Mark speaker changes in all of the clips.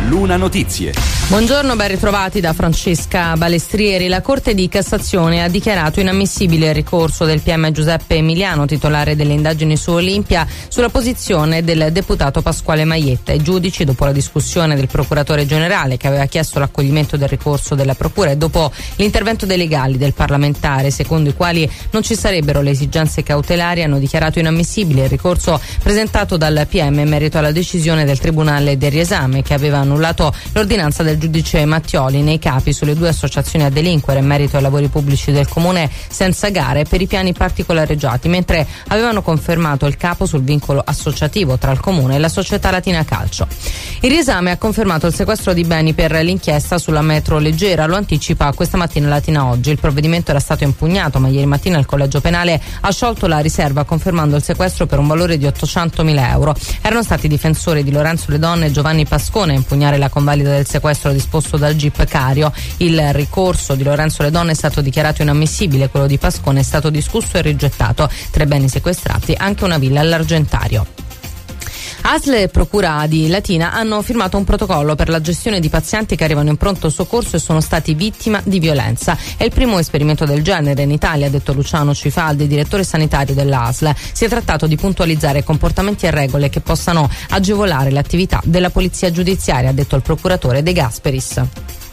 Speaker 1: Luna Notizie.
Speaker 2: Buongiorno, ben ritrovati da Francesca Balestrieri. La Corte di Cassazione ha dichiarato inammissibile il ricorso del PM Giuseppe Emiliano, titolare delle indagini su Olimpia, sulla posizione del deputato Pasquale Maietta. I giudici, dopo la discussione del procuratore generale che aveva chiesto l'accoglimento del ricorso della procura e dopo l'intervento dei legali del parlamentare, secondo i quali non ci sarebbero le esigenze cautelari, hanno dichiarato inammissibile il ricorso presentato dal PM in merito alla decisione del Tribunale del Riesame, che aveva annullato l'ordinanza del giudice Mattioli nei capi sulle 2 associazioni a delinquere in merito ai lavori pubblici del comune senza gare per i piani particolareggiati, mentre avevano confermato il capo sul vincolo associativo tra il comune e la società Latina Calcio. Il Riesame ha confermato il sequestro di beni per l'inchiesta sulla metro leggera, lo anticipa questa mattina Latina Oggi. Il provvedimento era stato impugnato, ma ieri mattina il collegio penale ha sciolto la riserva confermando il sequestro per un valore di 800.000 euro. Erano stati i difensori di Lorenzo Le Donne e Giovanni Pascone a impugnare la convalida del sequestro disposto dal GIP Cario. Il ricorso di Lorenzo Le Donne è stato dichiarato inammissibile, quello di Pascone è stato discusso e rigettato. Tra i beni sequestrati anche una villa all'Argentario. ASL e Procura di Latina hanno firmato un protocollo per la gestione di pazienti che arrivano in pronto soccorso e sono stati vittima di violenza. È il primo esperimento del genere in Italia, ha detto Luciano Cifaldi, direttore sanitario dell'ASL. Si è trattato di puntualizzare comportamenti e regole che possano agevolare l'attività della polizia giudiziaria, ha detto il procuratore De Gasperis.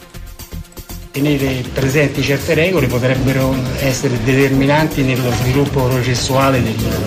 Speaker 3: Tenere presenti certe regole potrebbero essere determinanti nello sviluppo processuale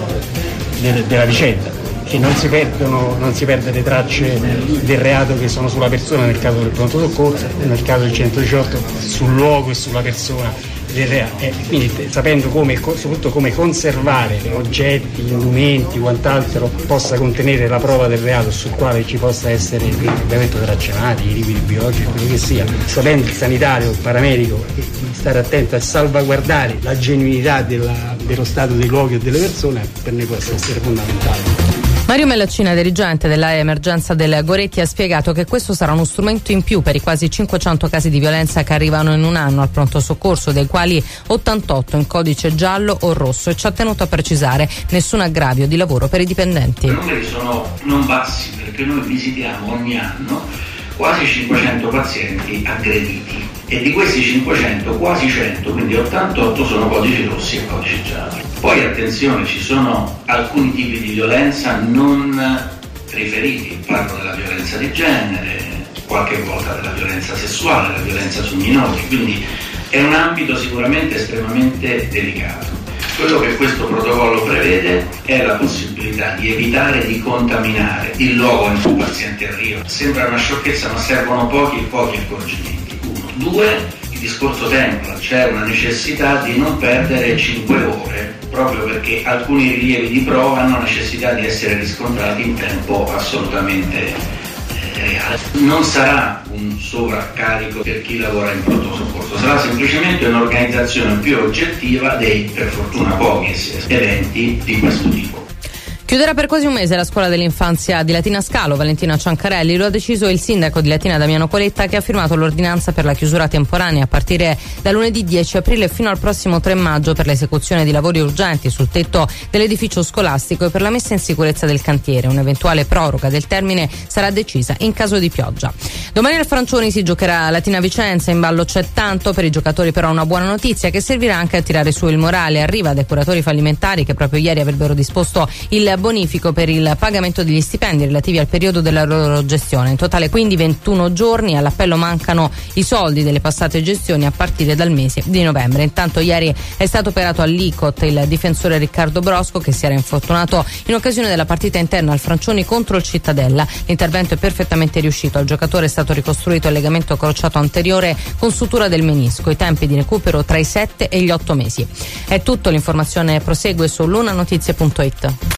Speaker 3: della vicenda, che non si perde le tracce del reato che sono sulla persona nel caso del pronto soccorso, nel caso del 118 sul luogo e sulla persona del reato, quindi sapendo soprattutto come conservare oggetti, indumenti, quant'altro possa contenere la prova del reato sul quale ci possa essere ovviamente tracciamati, i liquidi biologici, quello che sia, sapendo il sanitario, il paramedico, di stare attento a salvaguardare la genuinità dello stato dei luoghi e delle persone, per noi può essere fondamentale.
Speaker 2: Mario Mellaccina, dirigente dell'area emergenza del Goretti, ha spiegato che questo sarà uno strumento in più per i quasi 500 casi di violenza che arrivano in un anno al pronto soccorso, dei quali 88 in codice giallo o rosso, e ci ha tenuto a precisare nessun aggravio di lavoro per i dipendenti.
Speaker 4: I numeri sono non bassi, perché noi visitiamo ogni anno quasi 500 pazienti aggrediti e di questi 500 quasi 100, quindi 88 sono codici rossi e codici gialli. Poi attenzione, ci sono alcuni tipi di violenza non riferiti, parlo della violenza di genere, qualche volta della violenza sessuale, della violenza su minori, quindi è un ambito sicuramente estremamente delicato. Quello che questo protocollo prevede è la possibilità di evitare di contaminare il luogo in cui il paziente arriva. Sembra una sciocchezza, ma servono pochi accorgimenti. 1. 2. Il discorso tempo, c'è una necessità di non perdere 5 ore, proprio perché alcuni rilievi di prova hanno necessità di essere riscontrati in tempo assolutamente reale. Non sarà un sovraccarico per chi lavora in pronto soccorso, sarà semplicemente un'organizzazione più oggettiva dei, per fortuna pochi, eventi di questo tipo.
Speaker 2: Chiuderà per quasi un mese la scuola dell'infanzia di Latina Scalo. Valentina Ciancarelli, lo ha deciso il sindaco di Latina Damiano Coletta, che ha firmato l'ordinanza per la chiusura temporanea a partire da lunedì 10 aprile fino al prossimo 3 maggio per l'esecuzione di lavori urgenti sul tetto dell'edificio scolastico e per la messa in sicurezza del cantiere. Un'eventuale proroga del termine sarà decisa in caso di pioggia. Domani al Francioni si giocherà Latina Vicenza, in ballo c'è tanto, per i giocatori però una buona notizia che servirà anche a tirare su il morale. Arriva dai curatori fallimentari che proprio ieri avrebbero disposto il bonifico per il pagamento degli stipendi relativi al periodo della loro gestione. In totale quindi 21 giorni, all'appello mancano i soldi delle passate gestioni a partire dal mese di novembre. Intanto ieri è stato operato all'ICOT il difensore Riccardo Brosco, che si era infortunato in occasione della partita interna al Francioni contro il Cittadella. L'intervento è perfettamente riuscito, al giocatore è stato ricostruito il legamento crociato anteriore con sutura del menisco, i tempi di recupero tra i 7 e gli 8 mesi. È tutto, l'informazione prosegue su lunanotizie.it.